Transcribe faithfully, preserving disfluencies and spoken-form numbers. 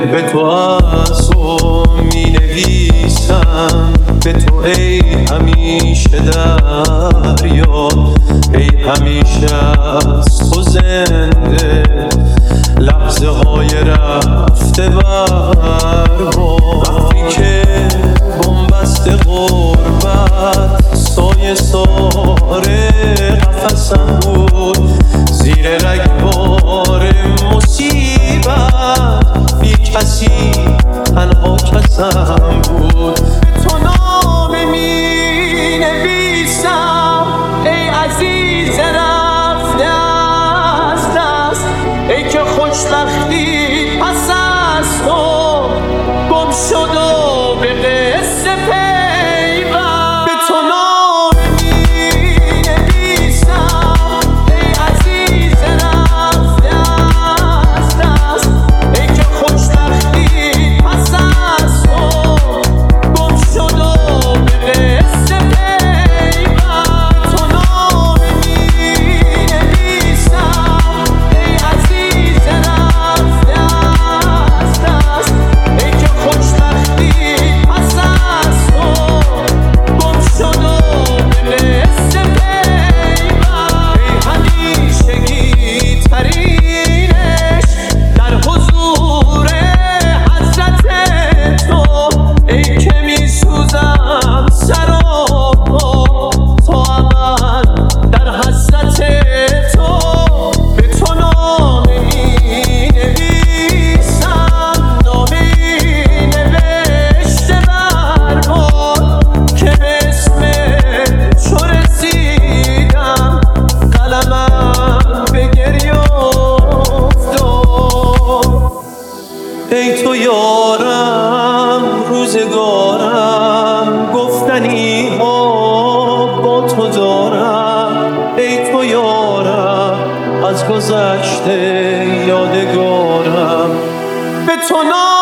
به تو از تو می نویسم، به تو ای همیشه دریا، ای همیشه از تو زنده لحظه های رفته برباد. وقتی که بنبست غربت سایه ساره قفسم بود، زیر رگبار مصیبت بی کسی تنها کسم بود. تو نامه می نویسم ای عزیز رفته از دست، ای که خوشبختی پس از تو گم شد و به قصه پیوند. به تو نامه می نویسم ای عزیز رفته از دست، ای که خوشبختی پس از تو گم شد و به قصه پیوند. تو نامه می نویسم ای عزیز رفته از دست، ای که خوشبختی پس از تو گم شد و به قصه پیوند. ای همیشگی ترینش در حضور حضرت تو، ای که می سوزم سراپا تا ابد در حسرت تو. به تو نامه می نویسم، نامه ای نوشته برباد، که به اسم چو رسیدم قلمم به گریه افتاد. ای تو یارم روزگارم، گفتنی ها با تو دارم، ای تو یارم از گذشته یادگارم. به تو